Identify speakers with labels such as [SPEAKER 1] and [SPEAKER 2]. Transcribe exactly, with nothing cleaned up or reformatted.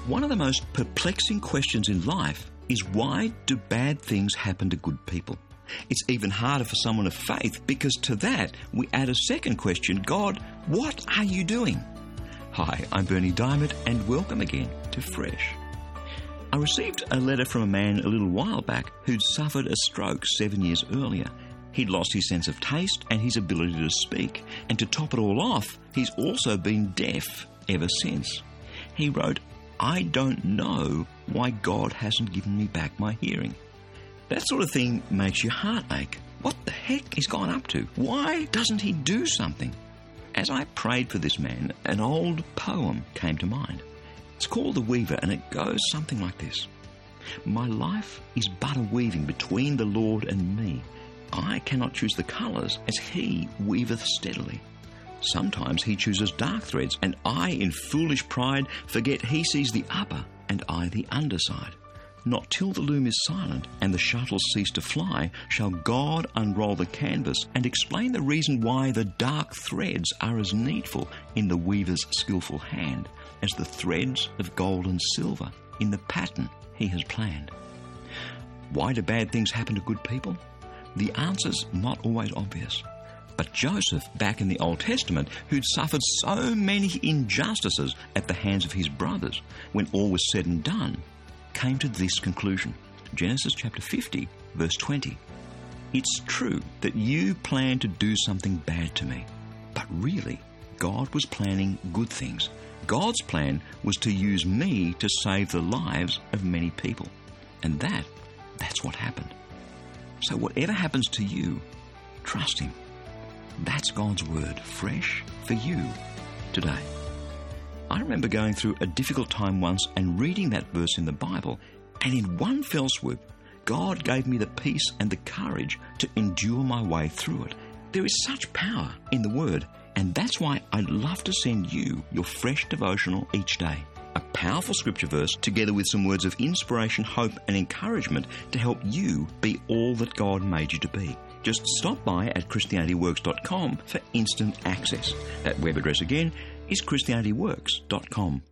[SPEAKER 1] One of the most perplexing questions in life is, why do bad things happen to good people? It's even harder for someone of faith, because to that we add a second question: God, what are you doing? Hi, I'm Bernie Diamond, and welcome again to Fresh. I received a letter from a man a little while back who'd suffered a stroke seven years earlier. He'd lost his sense of taste and his ability to speak, and to top it all off, he's also been deaf ever since. He wrote, "I don't know why God hasn't given me back my hearing." That sort of thing makes your heart ache. What the heck is God up to? Why doesn't he do something? As I prayed for this man, an old poem came to mind. It's called The Weaver, and it goes something like this. "My life is but a weaving between the Lord and me. I cannot choose the colours as he weaveth steadily. Sometimes he chooses dark threads, and I, in foolish pride, forget he sees the upper and I the underside. Not till the loom is silent and the shuttles cease to fly shall God unroll the canvas and explain the reason why the dark threads are as needful in the weaver's skillful hand as the threads of gold and silver in the pattern he has planned." Why do bad things happen to good people? The answer's not always obvious. But Joseph, back in the Old Testament, who'd suffered so many injustices at the hands of his brothers, when all was said and done, came to this conclusion. Genesis chapter fifty, verse twenty. "It's true that you planned to do something bad to me, but really, God was planning good things. God's plan was to use me to save the lives of many people. And that, that's what happened." So whatever happens to you, trust him. That's God's word, fresh for you today. I remember going through a difficult time once and reading that verse in the Bible, and in one fell swoop, God gave me the peace and the courage to endure my way through it. There is such power in the word, and that's why I'd love to send you your fresh devotional each day. A powerful scripture verse together with some words of inspiration, hope and encouragement to help you be all that God made you to be. Just stop by at Christianity Works dot com for instant access. That web address again is Christianity Works dot com.